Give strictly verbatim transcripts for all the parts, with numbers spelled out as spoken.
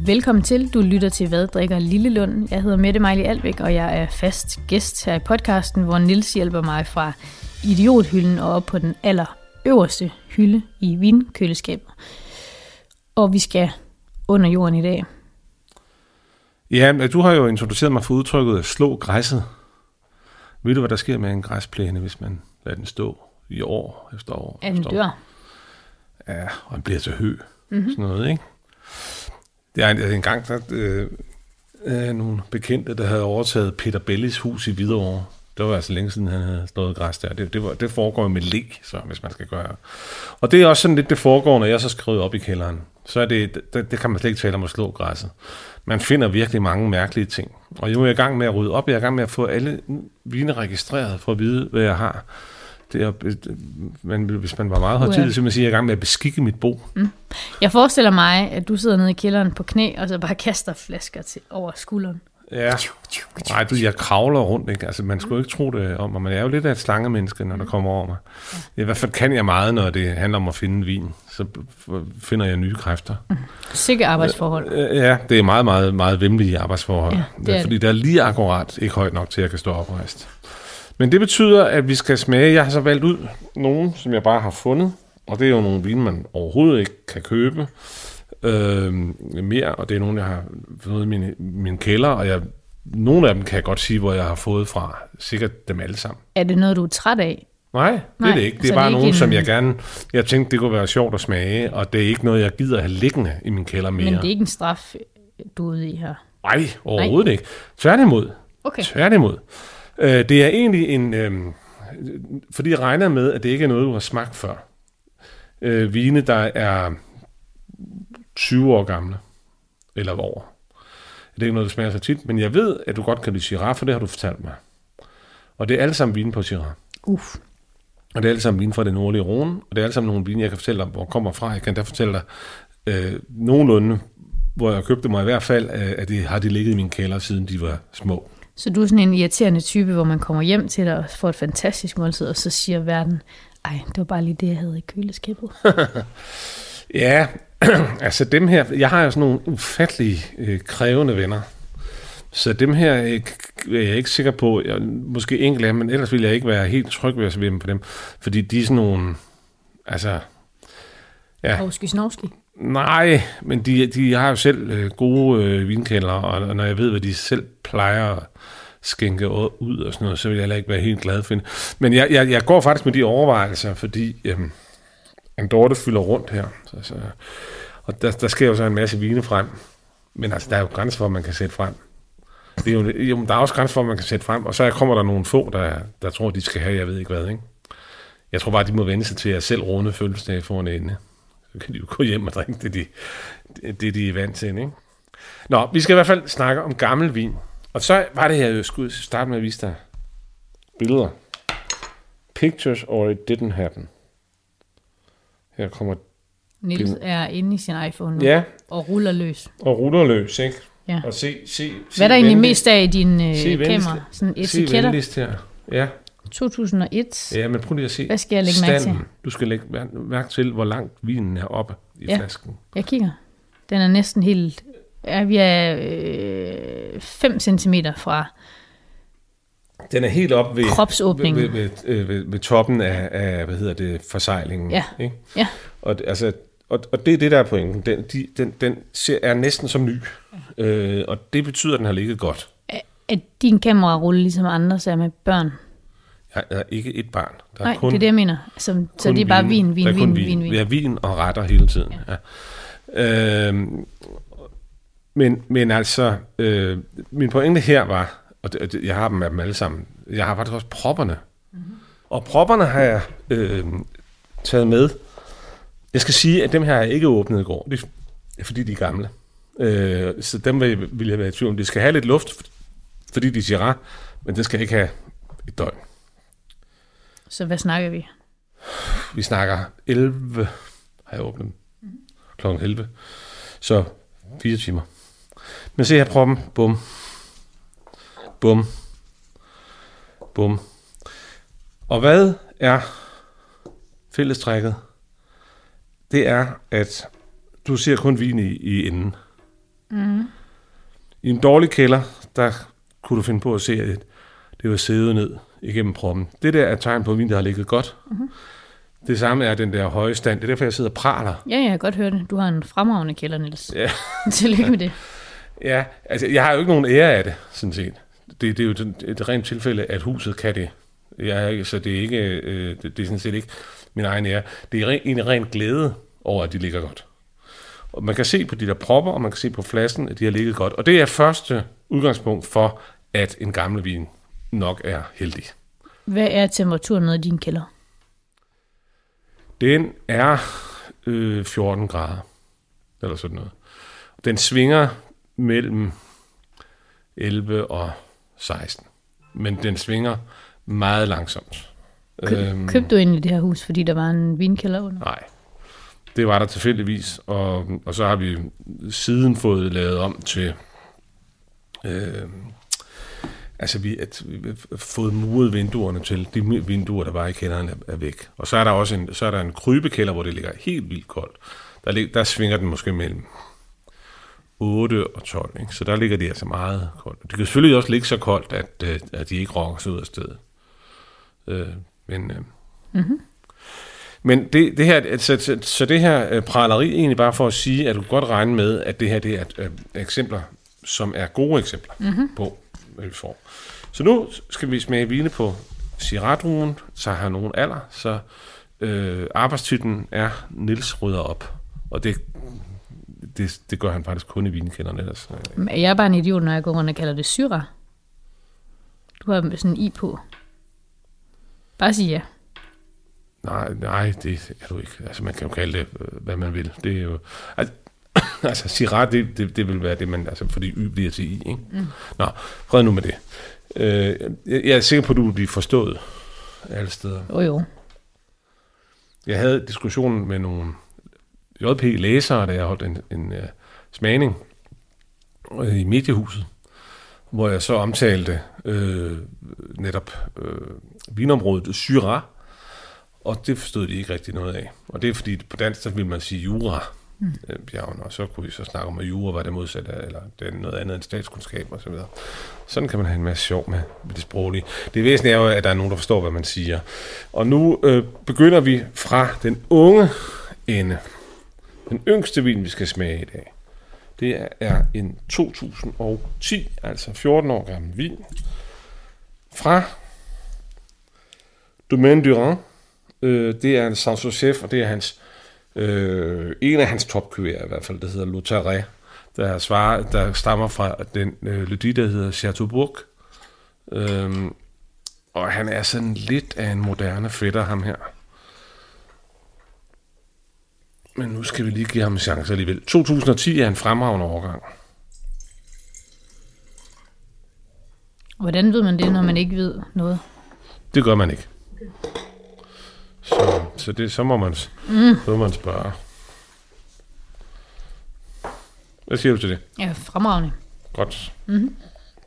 Velkommen til. Du lytter til Hvad drikker Lillelund. Jeg hedder Mette Mejli Albæk, og jeg er fast gæst her i podcasten, hvor Niels hjælper mig fra idiothylden og op på den allerøverste hylde i vinkøleskabet. Og vi skal under jorden i dag. Ja, du har jo introduceret mig for udtrykket at slå græsset. Ved du, hvad der sker med en græsplæne, hvis man lader den stå i år efter år? Er den dør? Ja, og den bliver til hø. Mm-hmm. Sådan noget, ikke? Det er en, en gang, der øh, øh, nogle bekendte, der havde overtaget Peter Bellis hus i Hvidovre. Det var altså længe siden, han havde stået græs der. Det, det, var, det foregår med leg, så, hvis man skal gøre. Og det er også sådan lidt det foregår, når jeg så skriver op i kælderen. Så er det, det, det kan man slet ikke tale om at slå græsset. Man finder virkelig mange mærkelige ting. Og nu er jeg i gang med at rydde op. Jeg er i gang med at få alle vine registreret for at vide, hvad jeg har. Det er, men hvis man var meget højtidig, så vil man sige, at jeg er i gang med at beskikke mit bo. Mm. Jeg forestiller mig, at du sidder nede i kælderen på knæ, og så bare kaster flasker til over skulderen. Ja, nej, du, jeg kravler rundt, ikke? Altså, man skulle ikke tro det om mig, men jeg er jo lidt af et slangemenneske, når der kommer over mig. I hvert fald kan jeg meget, når det handler om at finde vin. Så finder jeg nye kræfter. Mm. Sikke arbejdsforhold. Ja, det er meget, meget, meget vemmelige arbejdsforhold. Ja, det er fordi det. Der er lige akkurat ikke højt nok til, at jeg kan stå oprejst. Men det betyder, at vi skal smage. Jeg har så valgt ud nogle, som jeg bare har fundet. Og det er jo nogle vine, man overhovedet ikke kan købe øh, mere. Og det er nogle, jeg har fået i min, min kælder. Og jeg, nogle af dem kan jeg godt sige, hvor jeg har fået fra. Sikkert dem alle sammen. Er det noget, du er træt af? Nej, det Nej, er det ikke. Det er bare nogle, en... som jeg gerne... Jeg tænkte, det kunne være sjovt at smage. Og det er ikke noget, jeg gider have liggende i min kælder mere. Men det er ikke en straf, du er ude i her? Nej, overhovedet Nej. ikke. Tværtimod. Okay. Tværtimod. Det er egentlig en, øh, fordi jeg regner med, at det ikke er noget, du har smagt før. Øh, vine, der er tyve år gamle, eller over. Det er ikke noget, der smager så tit, men jeg ved, at du godt kan lide Syrah, for det har du fortalt mig. Og det er alle sammen vine på Syrah. Uff. Og det er alle sammen vine fra det nordlige Rhône, og det er alle sammen nogle vine, jeg kan fortælle dig, hvor kommer fra. Jeg kan da fortælle dig øh, nogenlunde, hvor jeg købte mig i hvert fald, øh, at det har de ligget i min kælder, siden de var små. Så du er sådan en irriterende type, hvor man kommer hjem til dig og får et fantastisk måltid, og så siger verden, ej, det var bare lige det, jeg havde i køleskabet. Ja, altså dem her, jeg har jo sådan nogle ufattelige øh, krævende venner, så dem her øh, er jeg ikke sikker på, jeg, måske enkelt af dem, men ellers vil jeg ikke være helt tryg ved at svømme på dem, fordi de er sådan nogle, altså... Ja. Hovski snovski. Nej, men de, de har jo selv øh, gode øh, vinkælder, og når jeg ved, hvad de selv plejer at skænke ud og sådan noget, så vil jeg heller ikke være helt glad for det. Men jeg, jeg, jeg går faktisk med de overvejelser, fordi øh, en Dorte fylder rundt her, så, så, og der, der sker jo så en masse vine frem, men altså, der er jo grænser for, at man kan sætte frem. Det er jo, jo, der er også grænser for, at man kan sætte frem, og så kommer der nogle få, der, der tror, de skal have, jeg ved ikke hvad, ikke? Jeg tror bare, de må vende sig til at selv runde fødselsdag for en ende. Så kan de jo gå hjem og drikke det, de, det, de er vant til, ikke? Nå, vi skal i hvert fald snakke om gammel vin. Og så var det her, jeg skulle starte med at vise dig billeder. Pictures or it didn't happen. Her kommer... Niels er inde i sin iPhone nu, ja. Og ruller løs. Og ruller løs, ikke? Ja. Og se, se, Hvad er der egentlig mest af i din øh, kamera? Sådan etiketter? Se venligst her, ja. to tusind og et. Ja, men prøv lige at se. Hvad skal jeg lægge mærke til? Du skal lægge mærke til, hvor langt vinen er oppe i ja. flasken. Jeg kigger. Den er næsten helt... Ja, vi er øh, fem centimeter fra... Den er helt op ved kropsåbningen. Ved, ved, ved, ved, ved toppen af, af, hvad hedder det, forsejlingen. Ja. Ikke? Ja. Og, altså, og, og det er det, der er pointen. Den, de, den, den er næsten som ny. Øh, og det betyder, at den har ligget godt. Er, er din kamerarulle ligesom andre, så er med børn? Jeg er ikke et barn. Der er Nej, kun, det er det, jeg mener. Så, så det er bare vin, vin, vin, vin, vin. Vi har vin og retter hele tiden. Ja. Ja. Øh, men, men altså, øh, min pointe her var, og det, jeg har dem af dem alle sammen, jeg har faktisk også propperne. Mm-hmm. Og propperne har jeg øh, taget med. Jeg skal sige, at dem her har jeg ikke åbnet i går. Det er fordi, de er gamle. Øh, så dem vil, vil jeg være i tvivl om. De skal have lidt luft, fordi de er Syrah, men det skal ikke have et døgn. Så hvad snakker vi? Vi snakker elleve, har jeg åbnet mm-hmm. klokken elleve. Så fire timer. Men se her proppen. Bum. Bum. Bum. Og hvad er fællestrækket? Det er, at du ser kun vin i, i enden. Mm. I en dårlig kælder, der kunne du finde på at se, at det var siddet ned igennem proppen. Det der er tegn på vin, der har ligget godt. Mm-hmm. Det samme er den der høje stand. Det er derfor, jeg sidder og praler. Ja, jeg har godt hørt det. Du har en fremragende kælder, Niels. Ja. Tillykke med det. Ja, altså jeg har jo ikke nogen ære af det, sådan set. Det, det er jo et, et rent tilfælde, at huset kan det. Jeg, så det er ikke, øh, det, det er sådan set ikke min egen ære. Det er en ren glæde over, at de ligger godt. Og man kan se på de der propper, og man kan se på flasken, at de har ligget godt. Og det er første udgangspunkt for, at en gammel vin nok er heldig. Hvad er temperaturen nede i din kælder? Den er øh, fjorten grader, eller sådan noget. Den svinger mellem elleve og seksten, men den svinger meget langsomt. Køb, øhm, købte du egentlig det her hus, fordi der var en vinkælder under? Nej, det var der tilfældigvis, og, og så har vi siden fået lavet om til, øh, altså vi har fået muret vinduerne til, de vinduer, der var i kælderen, er, er væk. Og så er der også en, så er der en krybekælder, hvor det ligger helt vildt koldt. Der, lig, der svinger den måske mellem otte og tolv, ikke? Så der ligger de altså meget koldt. Det kan selvfølgelig også ligge så koldt, at, at de ikke rokker sig ud af stedet. Øh, men øh, mm-hmm. men det, det her, så, så, så det her praleri egentlig bare for at sige, at du kan godt regne med, at det her det er et, et, et eksempler, som er gode eksempler mm-hmm. på, hvad vi får. Så nu skal vi smage vine på Syrah-druen, så har nogen alder, så øh, arbejdstitlen er Niels rydder op, og det Det, det gør han faktisk kun i vinkælderen ellers. Jeg er bare en idiot, når jeg går rundt og kalder det Syrah. Du har sådan en i på. Bare sig ja. Nej, nej, det er du ikke. Altså, man kan jo kalde det, hvad man vil. Det er jo... Altså, altså Syrah, det, det, det vil være det, man... Altså, fordi y bliver til i, ikke? Mm. Nå, fred nu med det. Øh, jeg, jeg er sikker på, at du vil blive forstået alle steder. Jo, jo. Jeg havde diskussionen med nogle J P-læsere, da jeg holdt en, en uh, smagning uh, i Mediehuset, hvor jeg så omtalte uh, netop uh, vinområdet Syrah, og det forstod de ikke rigtig noget af. Og det er fordi, på dansk, så vil man sige jura, mm. uh, bjergen, og så kunne vi så snakke om, at jura var det modsatte, eller det er noget andet end statskundskab og så videre. Sådan kan man have en masse sjov med, med det sproglige. Det væsentlige er jo, at der er nogen, der forstår, hvad man siger. Og nu uh, begynder vi fra den unge ende. Den yngste vin, vi skal smage i dag, det er en to tusind og ti, altså fjorten år gammel vin, fra Domaine Durand. Øh, det er en Sancerre, og det er hans, øh, en af hans topkuverer i hvert fald, der hedder Lautaret, der, svarer, der stammer fra den øh, ledi, der hedder Chateaubourg. Øh, og han er sådan lidt af en moderne fætter, ham her. Men nu skal vi lige give ham en chance alligevel. to tusind og ti er en fremragende overgang. Hvordan ved man det, når man ikke ved noget? Det gør man ikke. Okay. Så, så, det, så, må man, mm. så må man spørge. Hvad siger du til det? Ja, fremragende. Godt. Mm-hmm.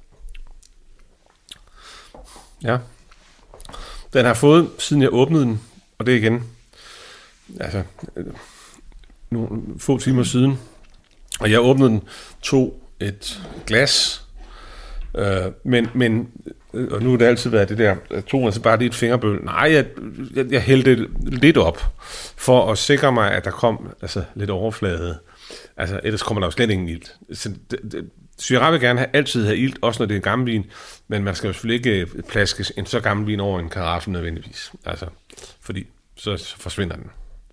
Ja. Den har fået, siden jeg åbnede den, og det igen, altså... nogle få timer siden, og jeg åbnede den, tog et glas, øh, men, men og nu har det altid været det der, jeg tog altså bare lige et fingerbøl. Nej, jeg, jeg, jeg hældte lidt op, for at sikre mig, at der kom altså, lidt overflade. Altså, ellers kommer der jo slet ingen ilt. Så, Syrah vil gerne have, altid have ilt, også når det er en gammel vin, men man skal jo selvfølgelig ikke plaske en så gammel vin over en karaffel nødvendigvis. Altså, fordi så, så forsvinder den.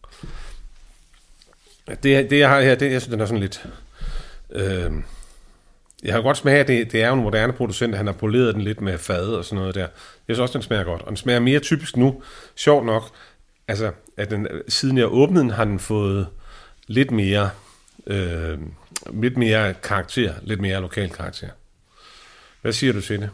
Det, det jeg har her, det, jeg synes, den er sådan lidt... Øh, jeg har godt smagt, at det, det er jo en moderne producent, han har poleret den lidt med fad og sådan noget der. Jeg synes også, den smager godt, og den smager mere typisk nu. Sjovt nok, altså, at den, siden jeg åbnede den, har den fået lidt mere, øh, lidt mere karakter, lidt mere lokal karakter. Hvad siger du til det?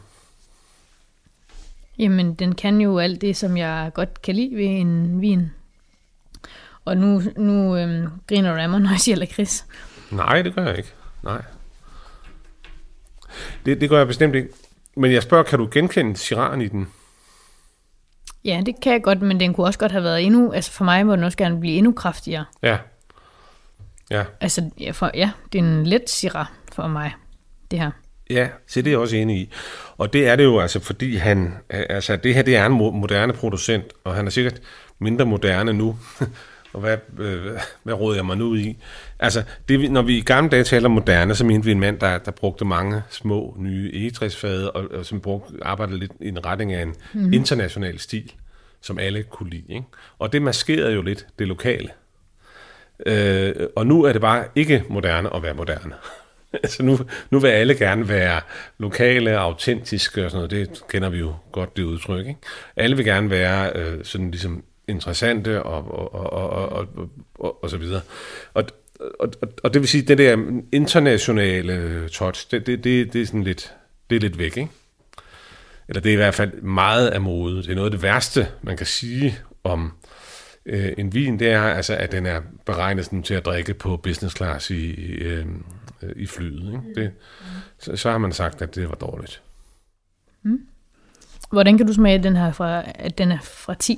Jamen, den kan jo alt det, som jeg godt kan lide ved en vin. Og nu, nu øhm, griner du af mig, når jeg siger lakrids. Nej, det gør jeg ikke. Nej. Det, det gør jeg bestemt ikke. Men jeg spørger, kan du genkende Syrah'en i den? Ja, det kan jeg godt, men den kunne også godt have været endnu... Altså for mig må den også gerne blive endnu kraftigere. Ja. Ja. Altså, ja, for, ja det er en let Syrah, for mig, det her. Ja, så det er jeg også enig i. Og det er det jo altså, fordi han, altså det her, det er en moderne producent, og han er sikkert mindre moderne nu. Og hvad, øh, hvad råder jeg mig nu i? Altså, det, når vi i gamle dage taler om moderne, så mente vi en mand, der, der brugte mange små, nye egetræsfade, og, og som brugte, arbejdede lidt i en retning af en mm-hmm. international stil, som alle kunne lide. Ikke? Og det maskerede jo lidt det lokale. Øh, og nu er det bare ikke moderne at være moderne. Altså nu, nu vil alle gerne være lokale, autentiske og sådan noget. Det kender vi jo godt, det udtryk. Ikke? Alle vil gerne være øh, sådan ligesom interessante og, og, og, og, og, og, og så videre. Og, og, og det vil sige, at det der internationale touch, det, det, det, det er sådan lidt, det er lidt væk, ikke? Eller det er i hvert fald meget af mode. Det er noget af det værste, man kan sige om øh, en vin, det er altså, at den er beregnet sådan, til at drikke på business class i, øh, i flyet. Ikke? Det, så, så har man sagt, at det var dårligt. Mm. Hvordan kan du smage den her fra, at den er fra ti?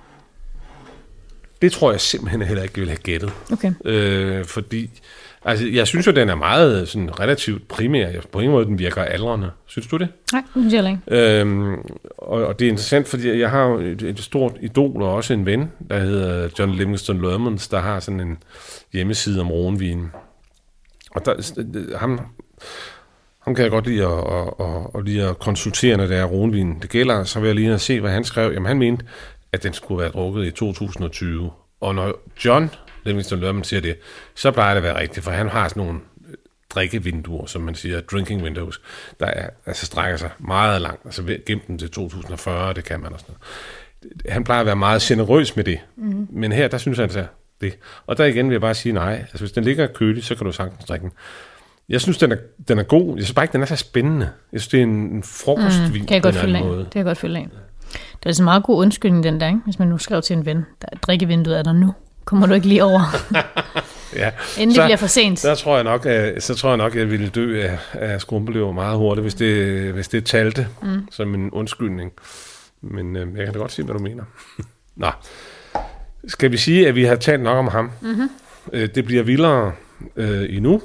Det tror jeg simpelthen heller ikke ville have gættet. Okay. Øh, fordi, altså, jeg synes jo, den er meget sådan, relativt primær. På ingen måde, den virker aldrende. Synes du det? Nej, det synes jeg ikke. Øhm, og, og det er interessant, fordi jeg har et, et stort idol og også en ven, der hedder John Livingston Lermans, der har sådan en hjemmeside om roenvin. Og der, ham, ham kan jeg godt lide at, at, at, at, lide at konsultere, når det er roenvin. Det gælder, så vil jeg lige at se, hvad han skrev. Jamen, han mente, at den skulle være drukket i to tusind og tyve. Og når John Livingston Lerman siger det, så plejer det at være rigtigt, for han har sådan nogle drikkevinduer, som man siger, drinking windows, der er, altså strækker sig meget langt, altså gemt dem til to tusind og fyrre, det kan man og sådan noget. Han plejer at være meget generøs med det, mm-hmm. men her, der synes han altså det. Og der igen vil jeg bare sige nej, altså hvis den ligger kølig, så kan du sagtens drikke den. Jeg synes, den er, den er god, jeg synes bare ikke, den er så spændende. Jeg synes, det er en frokostvin mm, kan jeg godt følge af. Det kan jeg godt følge af. Det er altså en meget god undskyldning den der, ikke? Hvis man nu skrev til en ven, der drikkevinduet er der nu. Kommer du ikke lige over? Ja. Inden det bliver for sent. Så tror jeg nok, at, så tror jeg nok, at jeg ville dø af, af skrumpelever meget hurtigt, hvis det, hvis det talte mm. som en undskyldning. Men øh, jeg kan da godt se, hvad du mener. Nå. Skal vi sige, at vi har talt nok om ham? Mm-hmm. Øh, det bliver vildere øh, endnu.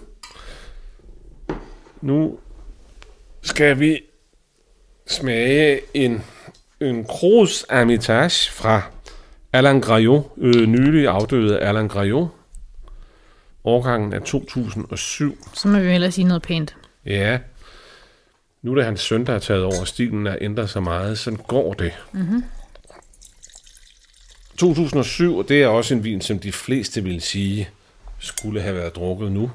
Nu skal vi smage en, en Cruz Hermitage fra Alain Graillot, øh, nylig afdøde Alain Graillot. Årgangen er to tusind og syv. Så må vi hellere sige noget pænt. Ja. Nu er det hans søn, der har taget over. Stilen er ændret så meget. Sådan går det. Mm-hmm. to tusind og syv, og det er også en vin, som de fleste vil sige, skulle have været drukket nu.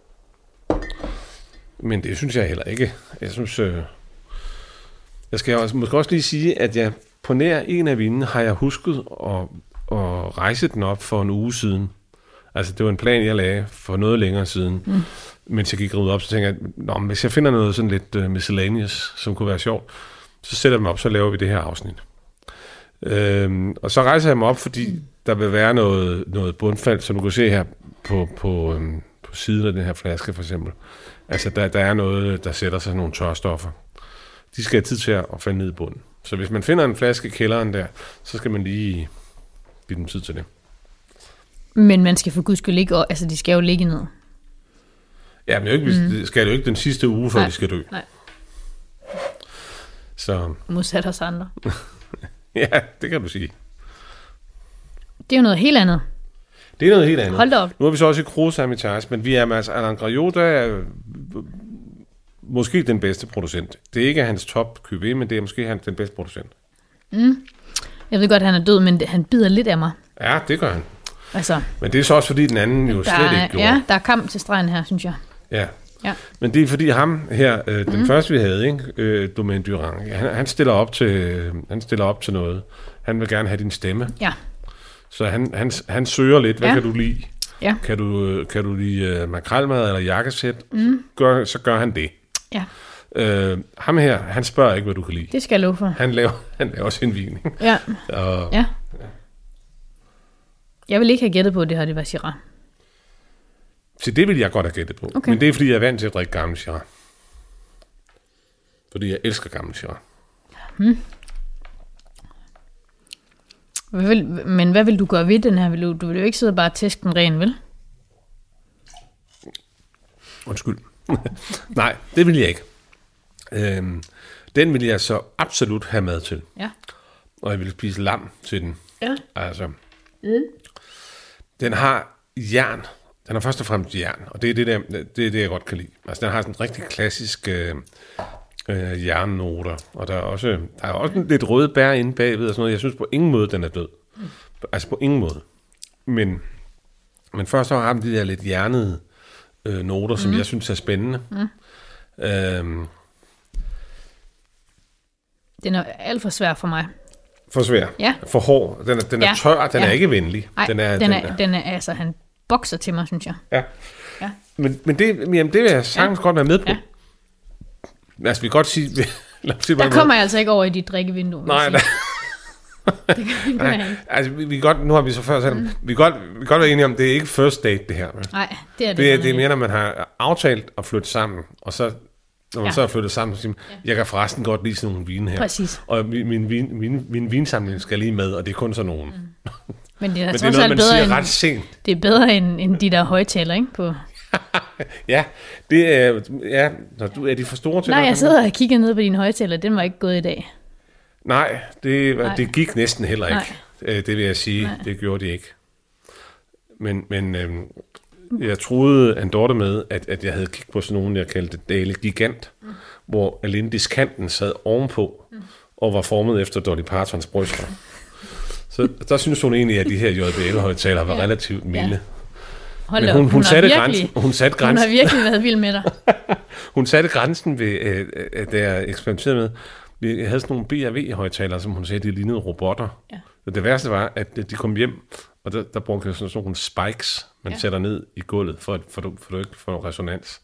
Men det synes jeg heller ikke. Jeg synes... Øh... Jeg skal også, måske også lige sige, at jeg på nær en af vinene har jeg husket at, at rejse den op for en uge siden. Altså, det var en plan, jeg lagde for noget længere siden. Mm. Mens jeg gik ud op, så tænkte jeg, Nå, men hvis jeg finder noget sådan lidt uh, miscellaneous, som kunne være sjovt, så sætter jeg dem op, så laver vi det her afsnit. Øhm, og så rejser jeg mig op, fordi der vil være noget, noget bundfald, som du kan se her på, på, øhm, på siden af den her flaske, for eksempel. Altså, der, der er noget, der sætter sig nogle tørstoffer. De skal have tid til at falde ned i bunden. Så hvis man finder en flaske i kælderen der, så skal man lige give dem tid til det. Men man skal for guds skyld ikke, altså de skal jo ligge ned. Ja, men det mm. skal det jo ikke den sidste uge, før nej, de skal dø. Nej. Så. Modsat os andre. Ja, det kan du sige. Det er jo noget helt andet. Det er noget helt andet. Hold da op. Nu er vi så også i Cruz Hermitage, men vi er med altså Alain Graillot, der er måske den bedste producent. Det er ikke hans top cuvée, men det er måske hans, den bedste producent. Mm. Jeg ved godt, at han er død, men det, han bider lidt af mig. Ja, det gør han. Altså, men det er så også, fordi den anden jo slet er, ikke gjorde. Ja, der er kamp til stregen her, synes jeg. Ja. Ja. Men det er fordi ham her, øh, den mm. første vi havde, ikke, øh, Domaine Durand, han, han stiller op til, han stiller op til noget. Han vil gerne have din stemme. Ja. Så han, han, han søger lidt, hvad ja. kan du lide? Ja. Kan du, kan du lide uh, makrelmad eller jakkesæt? Mm. Gør, så gør han det. Ja. Øh, ham her, han spørger ikke, hvad du kan lide. Det skal jeg love for. Han laver, han laver sin vin. Ja. Og, ja. Jeg vil ikke have gættet på, at det her det var Syrah. Så det vil jeg godt have gættet på. Okay. Men det er, fordi jeg er vant til at drikke gammel Syrah. Fordi jeg elsker gammel Syrah. Hmm. Hvad vil, men hvad vil du gøre ved den her? Vil du, du vil jo ikke sidde og bare tæske den ren, vel? Undskyld. Nej, det vil jeg ikke. Øhm, den vil jeg så absolut have mad til. Ja. Og jeg vil spise lam til den. Ja. Altså, mm. Den har jern. Den har først og fremmest jern, og det er det, der, det, er det jeg godt kan lide. Altså, den har sådan en rigtig klassisk øh, øh, jernnoter, og der er også, der er også lidt røde bær inde bagved, og sådan noget. Jeg synes på ingen måde, den er død. Mm. Altså på ingen måde. Men, men først så har den de der lidt hjernede øh, noter, som mm. jeg synes er spændende. Mm. Øhm, Den er alt for svær for mig. For svær? Ja. For hård? Den er, den er ja. tør, den ja. er ikke venlig. Ej, den er, den er, den er, den er altså, han bokser til mig, synes jeg. Ja. ja. Men, men det, jamen, det vil jeg sagtens ja. godt være med på. Ja. Altså, vi kan godt sige... lad os sige der kommer jeg altså ikke over i dit drikkevindue. Nej, nej. det kan vi nej, altså, vi, vi godt, nu har vi så før sagt, mm. vi kan godt, vi kan godt være enige om, det er ikke first date, det her. Nej, det er det. Det er, det er mere, når man har aftalt at flytte sammen, og så... Når man ja. så er flyttet sammen, så siger man, jeg kan forresten godt lide sådan nogle vine her. Præcis. Og min, min, min, min, min vinsamling skal lige med, og det er kun sådan nogen. Mm. Men det er, Men det er noget, man bedre siger end, ret sent. Det er bedre end, end de der højtaler, ikke? På... ja, det er, ja, når du, er de for store til? Nej, jeg sidder og kigger ned på dine højtaler, den var ikke gået i dag. Nej, det, Nej. det gik næsten heller ikke. Nej. Det vil jeg sige, Nej. det gjorde de ikke. Men, men øhm, jeg troede Andorte med, at, at jeg havde kigget på sådan nogen, jeg kaldte Dale Gigant, mm. hvor alene diskanten sad ovenpå, mm. og var formet efter Dolly Partons bryster. Så der synes hun egentlig, at de her J B L-højtalere var ja. relativt milde. Ja. Hold Men hun, hun, hun, satte virkelig, grænsen, hun satte grænsen. Hun har virkelig været vild med dig. Hun satte grænsen ved, øh, da jeg eksperimenterede med. Vi havde sådan nogle B R V-højtalere, som hun sagde, de lignede robotter. Ja. Og det værste var, at de kom hjem, og der, der brugte jeg sådan nogle spikes, man ja. sætter ned i gulvet, for at for, for, for du ikke får resonans.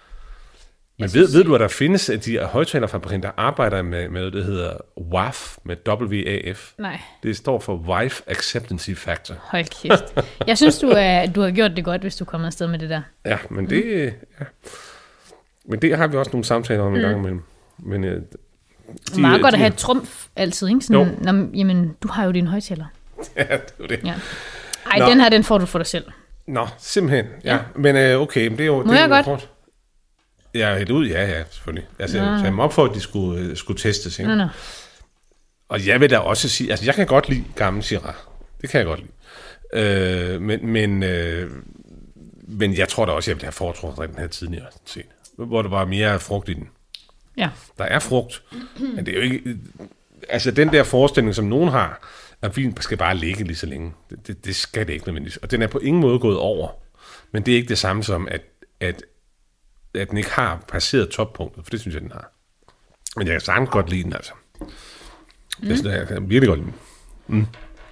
Men ved, ved du, at der findes at de højtalerfabrikanter, der arbejder med, med det hedder W A F, med W A F? Nej. Det står for Wife Acceptance Factor. Hold kæft. Jeg synes, du, er, du har gjort det godt, hvis du kommer afsted med det der. Ja, men det, mm. ja. men det har vi også nogle samtaler om mm. en gang imellem. Men de, det er meget de, godt at have et trumf altid, ikke? Sådan, når, jamen, du har jo dine højtaler. Ja, det er det. Ja. Ej, Nå. den her, den får du for dig selv. Nå, simpelthen. Ja. ja. Men øh, okay, men det er jo... Må det er jeg jo godt? Kort. Ja, helt ud, ja, ja, selvfølgelig. Altså, jeg sagde mig op for, at de skulle, uh, skulle testes. Ikke? Nå, nå. Og jeg vil da også sige... Altså, jeg kan godt lide gammel Syrah. Det kan jeg godt lide. Øh, men, men, øh, men jeg tror da også, jeg ville have foretrukket den her tidligere scene, hvor der var mere frugt i den. Ja. Der er frugt, men det er jo ikke... Altså, den der forestilling, som nogen har, at vin skal bare ligge lige så længe. Det, det, det skal det ikke nødvendigvis. Og den er på ingen måde gået over. Men det er ikke det samme som, at, at, at den ikke har passeret toppunktet, for det synes jeg, den har. Men jeg kan sagtens godt lide den, altså. Mm. Jeg, jeg kan virkelig godt lide den. Mm.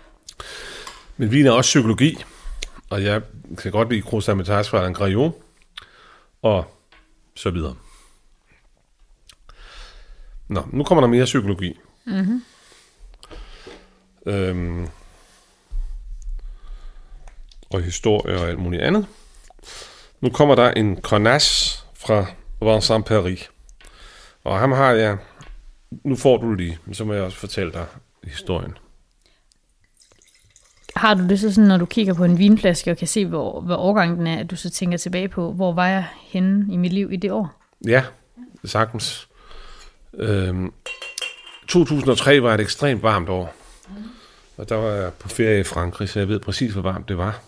Men vin er også psykologi, og jeg kan godt lide Gros Hermitage fra Langryon, og så videre. Nå, nu kommer der mere psykologi. Mm-hmm. Øhm, og historie og alt muligt andet. Nu kommer der en Grenache fra Vincent Paris. Og ham har jeg... Nu får du lige, men så må jeg også fortælle dig historien. Har du det så sådan, når du kigger på en vinflaske og kan se, hvor, hvor årgang den er, at du så tænker tilbage på, hvor var jeg henne i mit liv i det år? Ja, sagtens. Øhm, to tusind og tre var et ekstremt varmt år. Mm. Og der var jeg på ferie i Frankrig, så jeg ved præcis, hvor varmt det var.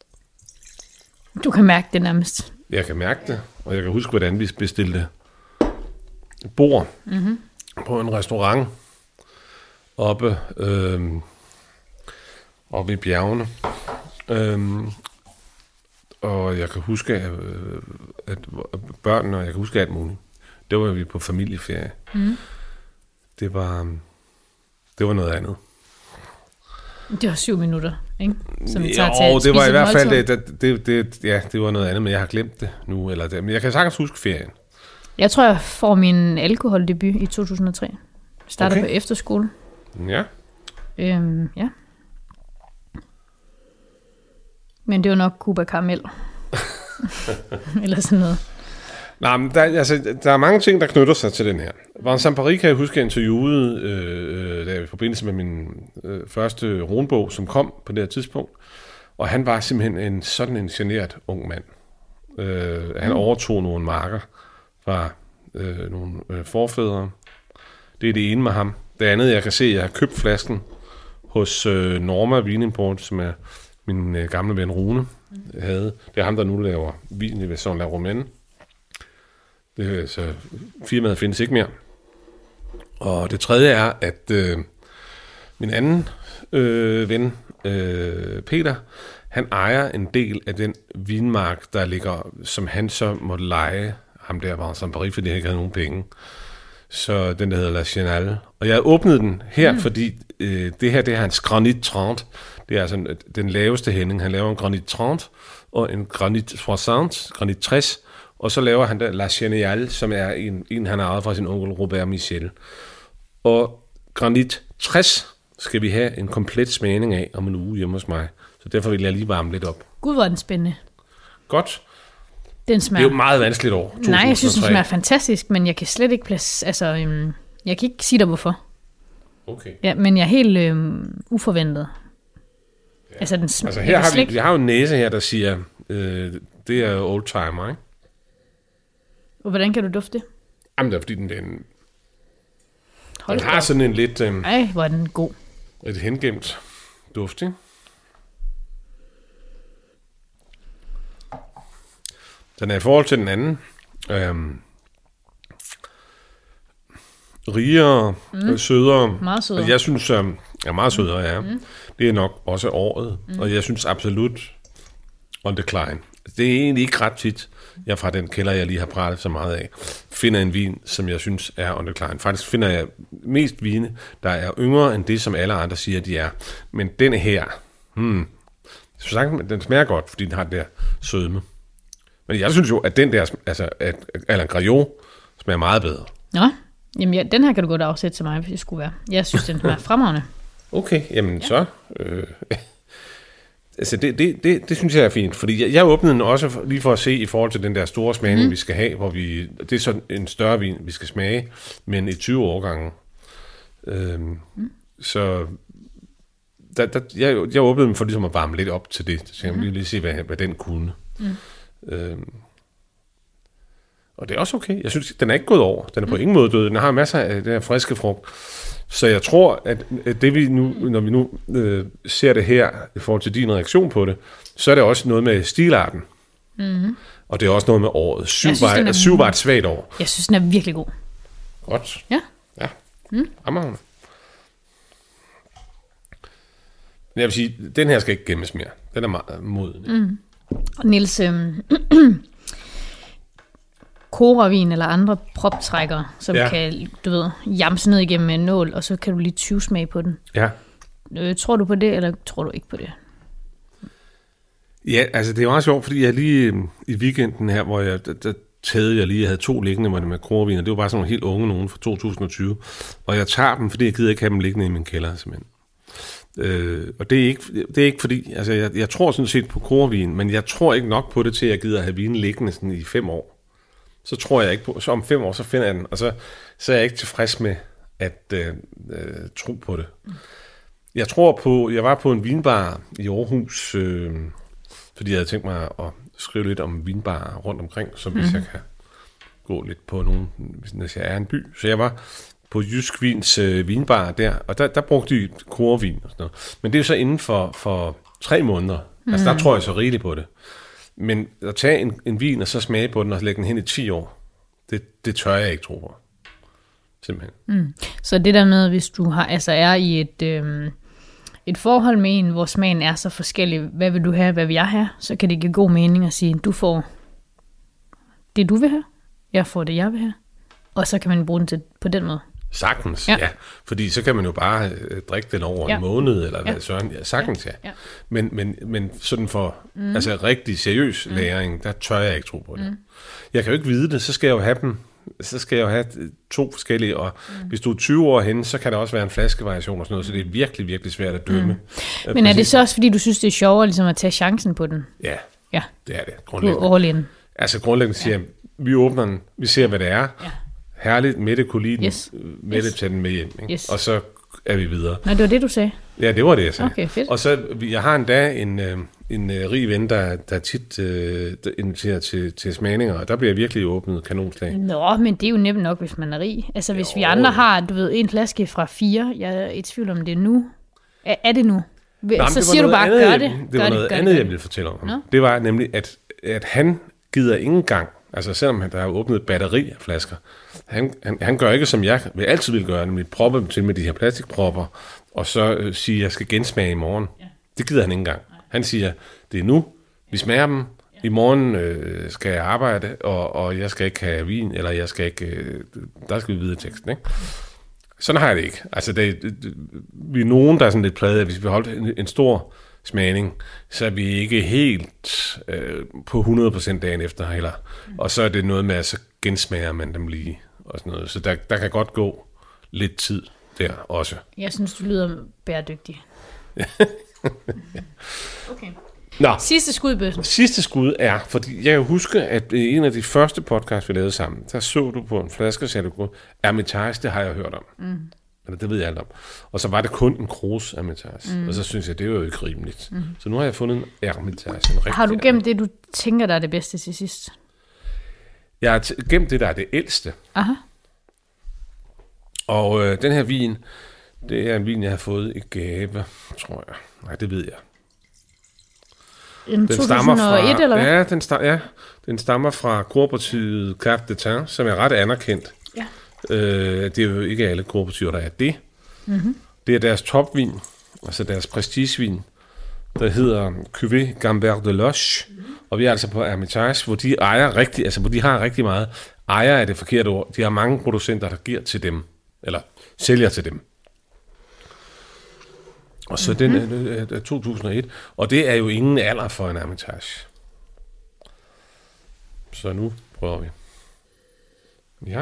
Du kan mærke det nærmest. Jeg kan mærke det, og jeg kan huske, hvordan vi bestilte bord mm-hmm. på en restaurant oppe, øhm, oppe i bjergene. Øhm, og jeg kan huske, at, at børnene, og jeg kan huske alt muligt. Det var vi på familieferie. Mm. Det var, det var noget andet. Det var syv minutter, ikke? Som vi tager til at det var i hvert fald, det, det, det, det, ja, det var noget andet, men jeg har glemt det nu. Eller det, men jeg kan sagtens huske ferien. Jeg tror, jeg får min alkoholdebut i to tusind og tre. Starter okay. på efterskole. Ja. Øhm, ja. Men det var nok Cuba Caramel. Eller sådan noget. Nej, men der, altså, der er mange ting, der knytter sig til den her. Vincent Paris kan jeg huske, jeg interviewede øh, der i forbindelse med min øh, første ronbog, som kom på det her tidspunkt. Og han var simpelthen en sådan en genert ung mand. Øh, han overtog nogle marker fra øh, nogle øh, forfædre. Det er det ene med ham. Det andet, jeg kan se, jeg har købt flasken hos øh, Norma Vinimport, som er min øh, gamle ven Rune mm. havde. Det er ham, der nu laver vin i Vaison La Romaine. Det, altså, firmaet findes ikke mere. Og det tredje er, at øh, min anden øh, ven, øh, Peter, han ejer en del af den vinmark, der ligger, som han så måtte leje. Ham der var som Paris, fordi han ikke havde nogen penge. Så den, der hedder La Chenal. Og jeg åbnede den her, mm. fordi øh, det her, det er hans Granit tredive. Det er altså den laveste hænding. Han laver en Granit tredive og en Granit halvtreds, Granit tres. Og så laver han der La Chenal, som er en, en han har ejet fra sin onkel Robert Michel. Og Granit tres skal vi have en komplet smagning af om en uge hjemme hos mig. Så derfor vil jeg lige varme lidt op. Gud, hvor er den spændende. Godt. Den smager... Det er jo meget vanskeligt år. to tusind og tre. Nej, jeg synes, den smager fantastisk, men jeg kan slet ikke plads... Altså, øhm, jeg kan ikke sige dig, hvorfor. Okay. Ja, men jeg er helt øhm, uforventet. Ja. Altså, den sm- altså her har vi, ikke... vi har jo en næse her, der siger, øh, det er oldtimer, ikke? Og hvordan kan du dufte? Jamen, det er fordi, den, den, Hold den har sådan en lidt... Øh, Ej, hvor er den god. Et hengemt duft, ikke? Den er i forhold til den anden øhm, rigere, mm. sødere. Meget sødere. Og jeg synes, øhm, ja, meget sødere, ja. Mm. Det er nok også året. Mm. Og jeg synes absolut on decline. Det er egentlig ikke ret tit, jeg fra den kælder, jeg lige har pratet så meget af, finder en vin, som jeg synes er on decline. Faktisk finder jeg mest vine, der er yngre end det, som alle andre siger, de er. Men denne her, hmm, den smager godt, fordi den har det der sødme. Men jeg synes jo, at den der, altså, at Alain Graillot smager meget bedre. Nå, jamen ja, den her kan du godt afsætte til mig, hvis det skulle være. Jeg synes, den smager fremragende. Okay, jamen ja. så... Øh, altså, det, det, det, det synes jeg er fint, fordi jeg, jeg åbnede den også for, lige for at se i forhold til den der store smagning, mm. vi skal have, hvor vi... Det er sådan en større vin, vi skal smage, men i tyve årgange. Øhm, mm. Så... Der, der, jeg, jeg åbnede den for ligesom at varme lidt op til det, så jeg mm. lige, lige se, hvad, hvad den kunne. Mm. Øhm, og det er også okay. Jeg synes, den er ikke gået over. Den er på mm. ingen måde død. Den har masser af det her friske frugt. Så jeg tror, at det vi nu, når vi nu øh, ser det her i forhold til din reaktion på det, så er det også noget med stilarten. Mm. Og det er også noget med året. Syv, synes, var, er, syv var et svagt år. Jeg synes, den er virkelig god. Godt. Ja. Ja. Mm. Ammerhavne. Men jeg vil sige, den her skal ikke gemmes mere. Den er meget moden. Mm. Og Niels, øhm, koravin eller andre proptrækkere, som ja. kan, du ved, jamse ned igennem en nål, og så kan du lige tyvsmage på den. Ja. Øh, tror du på det, eller tror du ikke på det? Ja, altså det er meget sjovt, fordi jeg lige i weekenden her, hvor jeg, der, der tædede jeg lige, jeg havde to liggende med, med koravin, og det var bare sådan nogle helt unge nogen fra to tusind og tyve, og jeg tager dem, fordi jeg gider ikke have dem liggende i min kælder, simpelthen. Øh, og det er, ikke, det er ikke fordi, altså jeg, jeg tror sådan set på koravin, men jeg tror ikke nok på det til, at jeg gider have vinen liggende sådan i fem år. Så tror jeg ikke på, så om fem år, så finder jeg den, og så, så er jeg ikke tilfreds med at øh, øh, tro på det. Jeg tror på, jeg var på en vinbar i Aarhus, øh, fordi jeg havde tænkt mig at skrive lidt om vinbarer rundt omkring, så hvis mm. jeg kan gå lidt på nogen, hvis jeg er en by. Så jeg var på Jysk Vins øh, vinbar der, og der, der brugte de koravin og sådan noget. Men det er jo så inden for, for tre måneder. Mm. Altså der tror jeg så rigeligt på det. Men at tage en, en vin og så smage på den og lægge den hen i ti år, det, det tør jeg ikke tro på. Simpelthen. Mm. Så det der med, hvis du har, altså er i et, øhm, et forhold med en, hvor smagen er så forskellig, hvad vil du have, hvad vil jeg have, så kan det give god mening at sige, du får det, du vil have, jeg får det, jeg vil have. Og så kan man bruge den til, på den måde. Sagtens, ja. ja. Fordi så kan man jo bare øh, drikke den over ja. en måned, eller ja. hvad sådan. Ja, sagtens, ja. ja. Men, men, men sådan for mm. altså, rigtig seriøs mm. læring, der tør jeg ikke tro på det. Mm. Jeg kan jo ikke vide det, så skal jeg jo have dem, så skal jeg jo have to forskellige, og mm. hvis du er tyve år henne, så kan der også være en flaskevariation og sådan noget, så det er virkelig, virkelig svært at dømme. Mm. Men er det så også, fordi du synes, det er sjovere ligesom at tage chancen på den? Ja, ja. det er det, grundlæggende. Altså grundlæggende siger, ja. vi åbner den, vi ser, hvad det er, ja. herligt, Mette kunne lide den, yes. Mette yes. tager den med hjem, ikke? Yes. Og så er vi videre. Nå, det var det, du sagde? Ja, det var det, jeg sagde. Okay, fedt. Og så, jeg har endda en, øh, en øh, rig ven, der, der tit øh, der inviterer til, til smagninger, og der bliver virkelig åbnet kanonslag. Nå, men det er jo nemt nok, hvis man er rig. Altså, hvis jo. vi andre har, du ved, en flaske fra fire, jeg er i tvivl om det er nu. Er, er det nu? Nej, så siger du bare, andet, gør jeg, det. Det gør var det, noget gør andet, det. jeg ville fortælle om ham. Nå? Det var nemlig, at, at han gider ingen gang, altså selvom der er åbnet et batteri af flasker, han, han, han gør ikke, som jeg vil altid vil gøre, nemlig proppe dem til med de her plastikpropper, og så øh, sige, at jeg skal gensmage i morgen. Ja. Det gider han ikke engang. Han siger, det er nu, vi smager dem, i morgen øh, skal jeg arbejde, og, og jeg skal ikke have vin, eller jeg skal ikke, øh, der skal vi videre teksten, ikke? Sådan har jeg det ikke. Altså, det, det, det, vi er nogen, der er sådan lidt plaget, at hvis vi holdt en, en stor smagning, så er vi ikke helt øh, på hundrede procent dagen efter heller. Og så er det noget med, at så gensmager man dem lige, og sådan noget. Så der, der kan godt gå lidt tid der også. Jeg synes, du lyder bæredygtig. Okay. Nå. Sidste skud, Bøssen. Sidste skud er, fordi jeg kan huske, at i en af de første podcasts, vi lavede sammen, der så du på en flaske, og sagde du, Hermitage, det har jeg hørt om. Mm. Eller det ved jeg alt om. Og så var det kun en Krus Hermitage. Mm. Og så synes jeg, det var jo ikke rimeligt. Mm. Så nu har jeg fundet en Hermitage. En rigtig har du gemt det, du tænker, der er det bedste til sidst? Jeg har t- gemt det, der er det ældste. Aha. Og øh, den her vin, det er en vin, jeg har fået i gave, tror jeg. Nej, det ved jeg. En to tusind og et, eller hvad? Ja, den, sta- ja, den stammer fra kooperativet Carte d'Étain, som er ret anerkendt. Ja. Øh, det er jo ikke alle kooperativer, der er det. Mm-hmm. Det er deres topvin, altså deres prestigevin, der hedder Cuvée Gambert de Loche. Mm-hmm. Og vi er altså på Hermitage, hvor de ejer rigtig, altså hvor de har rigtig meget. Ejer er det forkerte ord. De har mange producenter, der giver til dem, eller sælger til dem. Og så mm-hmm. den er, er to tusind og et, og det er jo ingen alder for en Hermitage. Så nu prøver vi. Ja.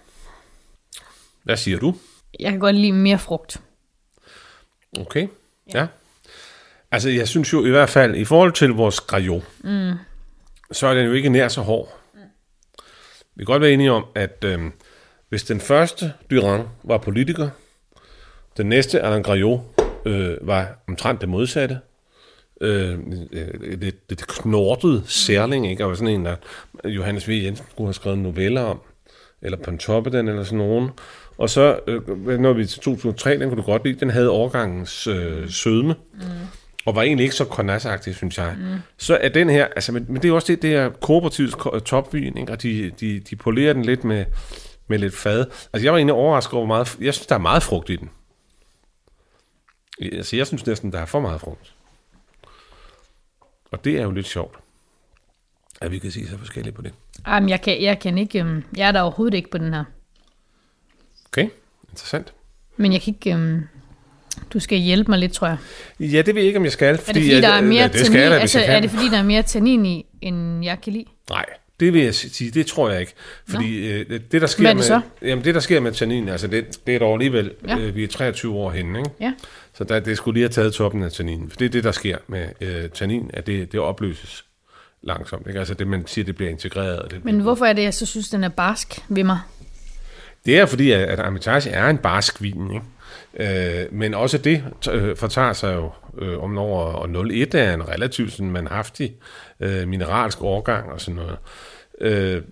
Hvad siger du? Jeg kan godt lide mere frugt. Okay, ja. ja. Altså, jeg synes jo i hvert fald, i forhold til vores Grajot, mm. så er den jo ikke nær så hård. Mm. Vi kan godt være enige om, at øh, hvis den første Durand var politiker, den næste Alain Grajot øh, var omtrent det modsatte. Øh, det, det knortede særling, ikke? Og var sådan en, der Johannes V. Jensen skulle have skrevet noveller om, eller Pontoppidan, eller sådan nogen. Og så, øh, når vi til to tusind og tre, den kunne du godt lide, den havde årgangens øh, sødme, mm. og var egentlig ikke så kornasagtig, synes jeg. Mm. Så er den her, altså, men, men det er også det, det er kooperativets topvin, ikke? Og de, de, de polerer den lidt med, med lidt fad. Altså, jeg var egentlig overrasket over meget, jeg synes, der er meget frugt i den. Altså, jeg synes næsten, der er for meget frugt. Og det er jo lidt sjovt, at vi kan sige så forskelligt på det. Jamen, jeg kan, jeg kan ikke, um, jeg er der overhovedet ikke på den her. Okay, interessant. Men jeg kan ikke, um, du skal hjælpe mig lidt, tror jeg. Ja, det ved jeg ikke, om jeg skal. Fordi, er det fordi, der er mere ja, tannin, jeg, altså, er det fordi, der er mere tannin i, end jeg kan lide? Nej, det vil jeg sige, det tror jeg ikke. Fordi øh, det, der sker Hvad er det med, så? Jamen, det, der sker med tannin, altså det, det er dog alligevel, ja. øh, vi er treogtyve år henne, ikke? Ja. Så der, det skulle lige have taget toppen af tanninen. For det er det, der sker med øh, tannin, at det, det opløses langsomt. Ikke? Altså det, man siger, det bliver integreret. Og det, Men hvorfor er det, jeg så synes, den er barsk ved mig? Det er fordi, at, at Hermitage er en barsk vin, ikke? Øh, men også det øh, fortager sig jo øh, om over, og nul komma et er en relativt sådan manhaftig øh, mineralsk årgang og sådan noget. Øh,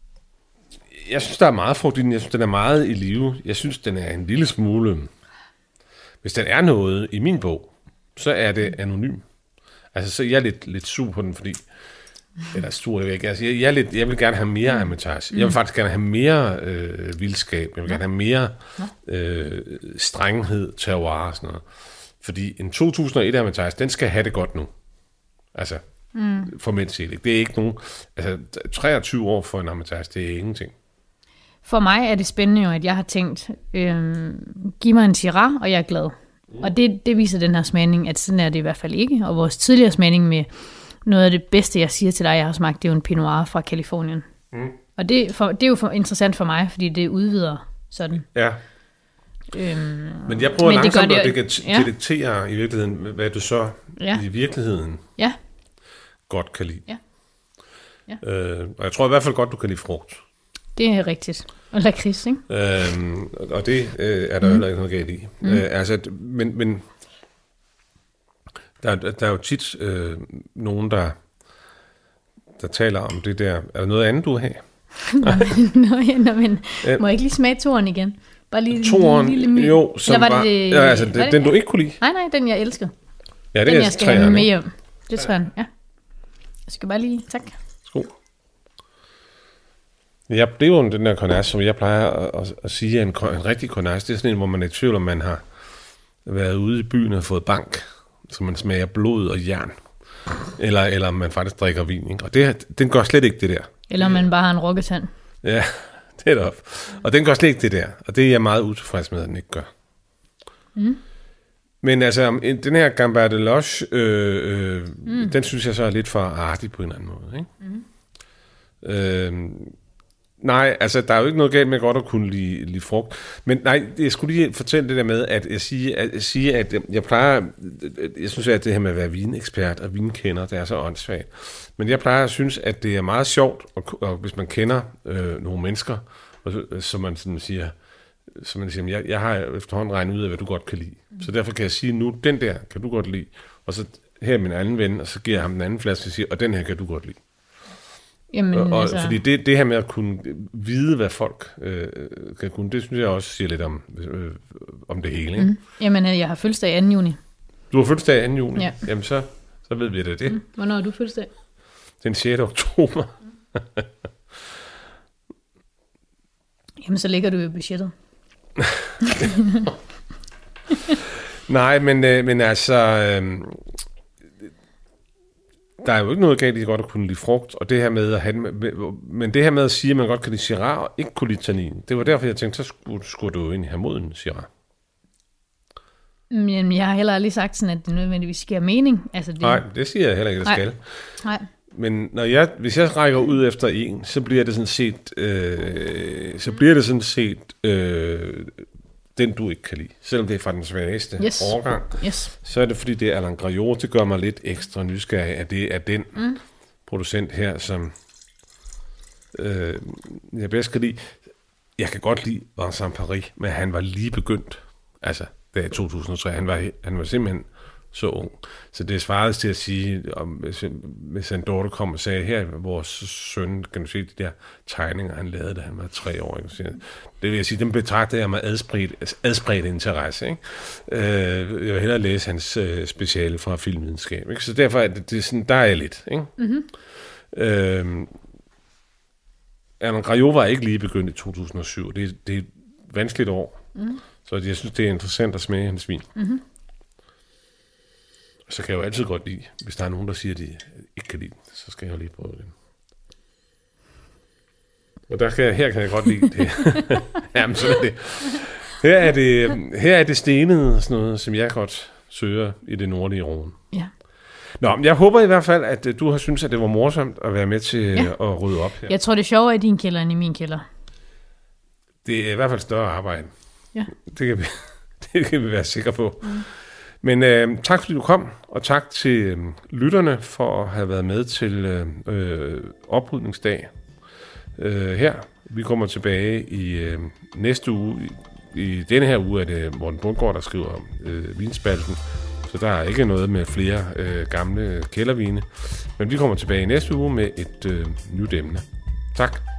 jeg synes, der er meget frugt i den. Jeg synes, den er meget i live. Jeg synes, den er en lille smule... Hvis den er noget i min bog, så er det anonym. Altså, så er jeg lidt, lidt sur på den, fordi... Eller sur, jeg vil ikke. Altså, jeg, jeg, er lidt, jeg vil gerne have mere Hermitage. Jeg vil faktisk gerne have mere øh, vildskab. Jeg vil gerne have mere øh, strenghed, terroir og sådan noget. Fordi en to tusind og et Hermitage, den skal have det godt nu. Altså, mm. formelt set. Det er ikke nogen... Altså, treogtyve år for en Hermitage, det er ingenting. For mig er det spændende jo, at jeg har tænkt, øh, giv mig en Syrah, og jeg er glad. Mm. Og det, det viser den her smagning, at sådan er det i hvert fald ikke. Og vores tidligere smagning med noget af det bedste, jeg siger til dig, jeg har smagt, det er jo en Pinot Noir fra Californien. Mm. Og det, for, det er jo for, interessant for mig, fordi det udvider sådan. Ja. Øhm, men jeg prøver men langsomt det det, at ja. detektere i virkeligheden, hvad du så ja. i virkeligheden ja. godt kan lide. Ja. Ja. Øh, og jeg tror i hvert fald godt, du kan lide frugt. Det er rigtigt. Og lakrids, ikke? Øhm, og det øh, er der mm. heller ikke noget galt i. Mm. Øh, altså, men, men der, der er jo tit øh, nogen, der, der taler om det der. Er der noget andet, du vil have? Nå, ja, nå, men må jeg ikke lige smage toren igen? Bare lige toren, lille, lille jo, som var, var det, ja, altså, var det, den du ikke kunne lide? Nej, nej, den jeg elsker. Ja, det den er jeg skal have med hjem. Det tror jeg, ja. Jeg skal bare lige, tak. Skål. Ja, det er jo den der Cornas, som jeg plejer at, at, at sige, er en, en rigtig Cornas. Det er sådan en, hvor man er i tvivl, om man har været ude i byen og fået bank, så man smager blod og jern. Eller, eller man faktisk drikker vin, ikke? Og det, den gør slet ikke det der. Eller man bare har en rokketand. Ja, det er det op. Og den gør slet ikke det der. Og det er jeg meget utilfreds med, at den ikke gør. Mm. Men altså, den her Gambert de Loche, øh, øh, mm. den synes jeg så er lidt for artig på en eller anden måde, ikke? Mm. Øh, nej, altså, der er jo ikke noget galt med godt at kunne lide, lide frugt. Men nej, jeg skulle lige fortælle det der med, at jeg siger, at, jeg, siger, at jeg, jeg plejer, jeg synes, at det her med at være vinekspert og vinkender, det er så åndssvagt. Men jeg plejer at synes, at det er meget sjovt, og, og hvis man kender øh, nogle mennesker, og så, så man sådan siger, så man siger, jeg, jeg har efterhånden regnet ud af, hvad du godt kan lide. Mm. Så derfor kan jeg sige nu, den der kan du godt lide. Og så her er min anden ven, og så giver jeg ham den anden flaske og siger, og den her kan du godt lide. Jamen, og, altså... Fordi det, det her med at kunne vide, hvad folk øh, kan kunne, det synes jeg også siger lidt om, øh, om det hele. Ikke? Mm. Jamen, jeg har fødselsdag anden juni. Du har fødselsdag anden juni? Ja. Jamen, så, så ved vi det. det. Mm. Hvornår har du fødselsdag? Den sjette oktober. Mm. Jamen, så ligger du jo i budgettet. Nej, men, øh, men altså... Øh, der er jo ikke noget galt i godt at kunne lide frugt, og det her med at have, men det her med at sige, at man godt kan lide Syrah og ikke kunne lide tannin, det var derfor, jeg tænkte, så skulle, skulle du jo egentlig have mod en Syrah. Men jeg har heller aldrig sagt sådan, at det nødvendigvis giver mening. Altså, det... Nej, det siger jeg heller ikke, det skal. Nej. Men når jeg, hvis jeg rækker ud efter en, så bliver det sådan set, øh, så bliver det sådan set øh, den, du ikke kan lide. Selvom det er fra den svageste yes. årgang, yes. så er det, fordi det er Alain Graillot. Det gør mig lidt ekstra nysgerrig, at det er den mm. producent her, som øh, jeg bedst kan lide. Jeg kan godt lide Vincent Paris, men han var lige begyndt. Altså, det er i to tusind og tre. Han var, han var simpelthen så ung. Så det svarede til at sige, om, hvis, hvis en daughter kom og sagde, her vores søn, kan du se de der tegninger, han lavede, da han var tre år. Ikke? Det vil jeg sige, dem betragter jeg med adspredt, adspredt interesse. Ikke? Øh, jeg vil hellere læse hans øh, speciale fra filmvidenskab. Ikke? Så derfor er det, det er sådan, der er jeg lidt. Ikke? Mm-hmm. Øh, Alain Graillot var ikke lige begyndt i to tusind og syv. Det, det er et vanskeligt år. Mm. Så jeg synes, det er interessant at smage hans vin. Mm-hmm. Så kan jeg jo altid godt lide, hvis der er nogen, der siger, at de ikke kan lide den, så skal jeg jo lige prøve den. Og der kan jeg, her kan jeg godt lide det. Jamen, så er det. Her er det, her er det stenede og sådan noget, som jeg godt søger i det nordlige Rhône. Ja. Nå, jeg håber i hvert fald, at du har syntes, at det var morsomt at være med til ja. at rydde op her. Jeg tror, det er sjovere i din kælder end i min kælder. Det er i hvert fald større arbejde. Ja. Det kan vi, det kan vi være sikre på. Mm. Men øh, tak fordi du kom, og tak til øh, lytterne for at have været med til øh, oprydningsdag øh, her. Vi kommer tilbage i øh, næste uge. I, I denne her uge er det Morten Bundgaard, der skriver øh, vinspalten, så der er ikke noget med flere øh, gamle kældervine. Men vi kommer tilbage i næste uge med et øh, nyt emne. Tak.